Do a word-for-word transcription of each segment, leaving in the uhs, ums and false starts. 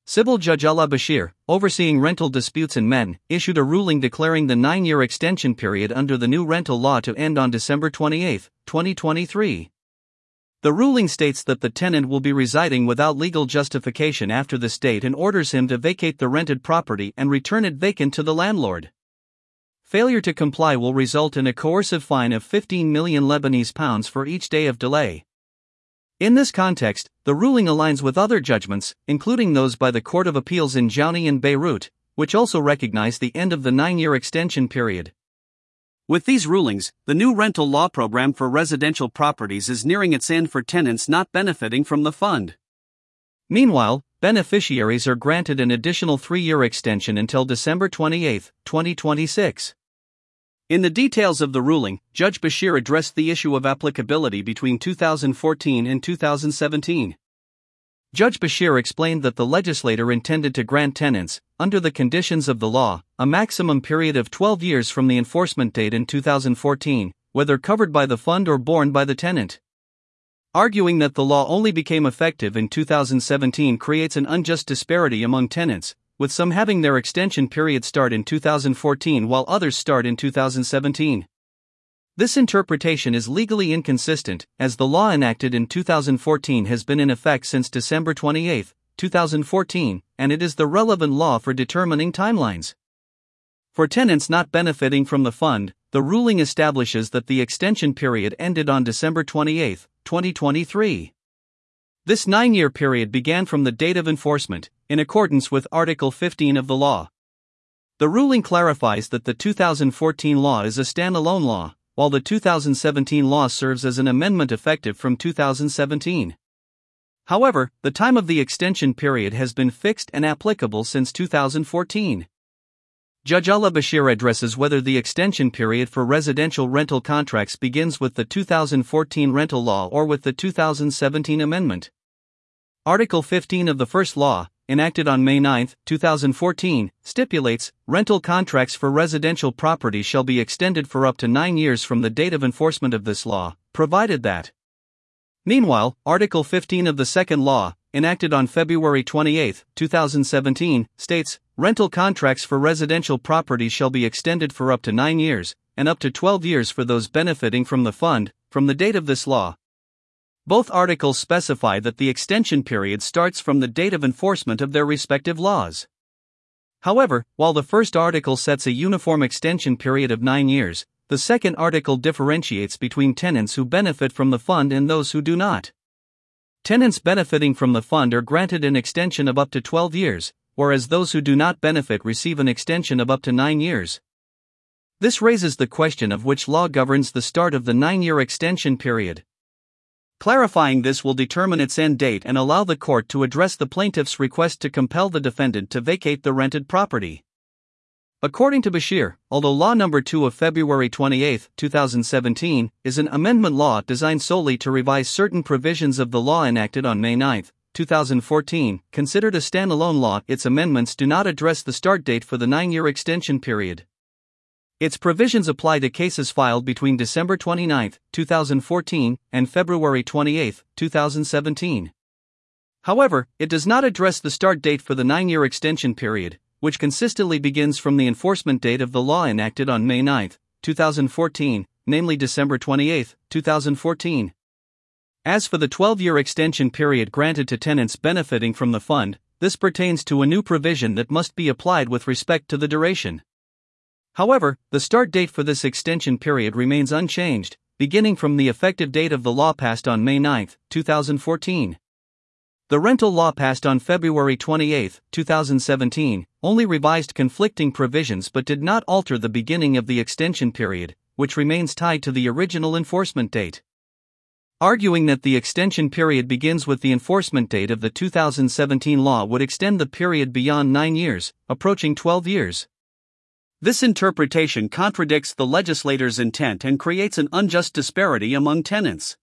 Civil Judge Allah Bashir, overseeing rental disputes in Men, issued a ruling declaring the nine-year extension period under the new rental law to end on December twenty-eighth, twenty twenty-three. The ruling states that the tenant will be residing without legal justification after this date and orders him to vacate the rented property and return it vacant to the landlord. Failure to comply will result in a coercive fine of fifteen million Lebanese pounds for each day of delay. In this context, the ruling aligns with other judgments, including those by the Court of Appeals in Jounieh and Beirut, which also recognize the end of the nine-year extension period. With these rulings, the new rental law program for residential properties is nearing its end for tenants not benefiting from the fund. Meanwhile, beneficiaries are granted an additional three-year extension until December twenty-eighth, twenty twenty-six. In the details of the ruling, Judge Bashir addressed the issue of applicability between two thousand fourteen and two thousand seventeen. Judge Bashir explained that the legislator intended to grant tenants, under the conditions of the law, a maximum period of twelve years from the enforcement date in two thousand fourteen, whether covered by the fund or borne by the tenant. Arguing that the law only became effective in two thousand seventeen creates an unjust disparity among tenants, with some having their extension period start in two thousand fourteen while others start in two thousand seventeen. This interpretation is legally inconsistent, as the law enacted in two thousand fourteen has been in effect since December twenty-eighth, two thousand fourteen, and it is the relevant law for determining timelines. For tenants not benefiting from the fund, the ruling establishes that the extension period ended on December twenty-eighth, twenty twenty-three. This nine-year period began from the date of enforcement, in accordance with Article fifteen of the law. The ruling clarifies that the two thousand fourteen law is a standalone law, while the two thousand seventeen law serves as an amendment effective from two thousand seventeen. However, the time of the extension period has been fixed and applicable since two thousand fourteen. Judge Allah Bashir addresses whether the extension period for residential rental contracts begins with the two thousand fourteen rental law or with the two thousand seventeen amendment. Article fifteen of the first law, enacted on May ninth, two thousand fourteen, stipulates, rental contracts for residential property shall be extended for up to nine years from the date of enforcement of this law, provided that. Meanwhile, Article fifteen of the second law, enacted on February twenty-eighth, two thousand seventeen, states, rental contracts for residential property shall be extended for up to nine years, and up to twelve years for those benefiting from the fund, from the date of this law. Both articles specify that the extension period starts from the date of enforcement of their respective laws. However, while the first article sets a uniform extension period of nine years, the second article differentiates between tenants who benefit from the fund and those who do not. Tenants benefiting from the fund are granted an extension of up to twelve years, whereas those who do not benefit receive an extension of up to nine years. This raises the question of which law governs the start of the nine-year extension period. Clarifying this will determine its end date and allow the court to address the plaintiff's request to compel the defendant to vacate the rented property. According to Bashir, although Law Number two of February twenty-eighth, two thousand seventeen, is an amendment law designed solely to revise certain provisions of the law enacted on May ninth, two thousand fourteen, considered a standalone law, its amendments do not address the start date for the nine-year extension period. Its provisions apply to cases filed between December twenty-ninth, two thousand fourteen, and February twenty-eighth, two thousand seventeen. However, it does not address the start date for the nine-year extension period, which consistently begins from the enforcement date of the law enacted on May ninth, two thousand fourteen, namely December twenty-eighth, two thousand fourteen. As for the twelve-year extension period granted to tenants benefiting from the fund, this pertains to a new provision that must be applied with respect to the duration. However, the start date for this extension period remains unchanged, beginning from the effective date of the law passed on May ninth, two thousand fourteen. The rental law passed on February twenty-eighth, two thousand seventeen, only revised conflicting provisions but did not alter the beginning of the extension period, which remains tied to the original enforcement date. Arguing that the extension period begins with the enforcement date of the two thousand seventeen law would extend the period beyond nine years, approaching twelve years. This interpretation contradicts the legislator's intent and creates an unjust disparity among tenants.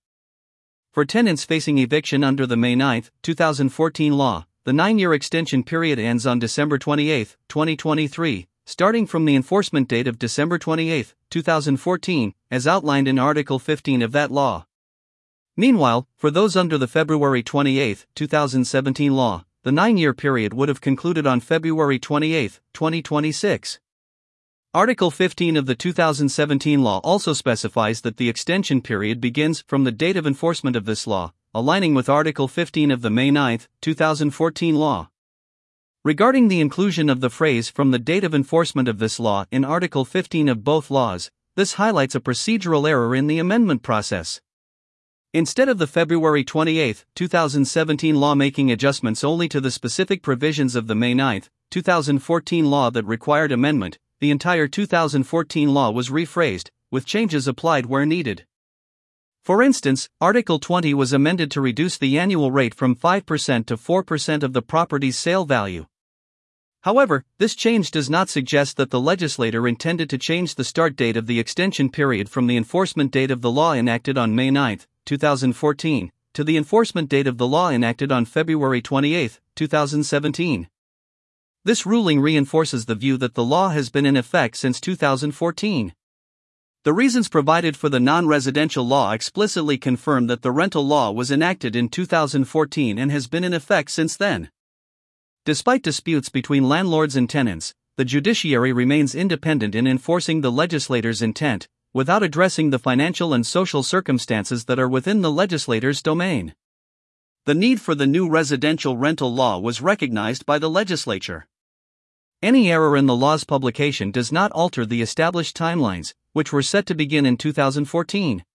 For tenants facing eviction under the May ninth, two thousand fourteen law, the nine-year extension period ends on December twenty-eighth, twenty twenty-three, starting from the enforcement date of December twenty-eighth, two thousand fourteen, as outlined in Article fifteen of that law. Meanwhile, for those under the February twenty-eighth, two thousand seventeen law, the nine-year period would have concluded on February twenty-eighth, twenty twenty-six. Article fifteen of the two thousand seventeen law also specifies that the extension period begins from the date of enforcement of this law, aligning with Article fifteen of the May ninth, two thousand fourteen law. Regarding the inclusion of the phrase "from the date of enforcement of this law" in Article fifteen of both laws, this highlights a procedural error in the amendment process. Instead of the February twenty-eighth, two thousand seventeen law making adjustments only to the specific provisions of the May ninth, two thousand fourteen law that required amendment, the entire two thousand fourteen law was rephrased, with changes applied where needed. For instance, Article twenty was amended to reduce the annual rate from five percent to four percent of the property's sale value. However, this change does not suggest that the legislator intended to change the start date of the extension period from the enforcement date of the law enacted on May ninth, two thousand fourteen, to the enforcement date of the law enacted on February twenty-eighth, two thousand seventeen. This ruling reinforces the view that the law has been in effect since two thousand fourteen. The reasons provided for the non-residential law explicitly confirm that the rental law was enacted in two thousand fourteen and has been in effect since then. Despite disputes between landlords and tenants, the judiciary remains independent in enforcing the legislator's intent, without addressing the financial and social circumstances that are within the legislator's domain. The need for the new residential rental law was recognized by the legislature. Any error in the law's publication does not alter the established timelines, which were set to begin in two thousand fourteen.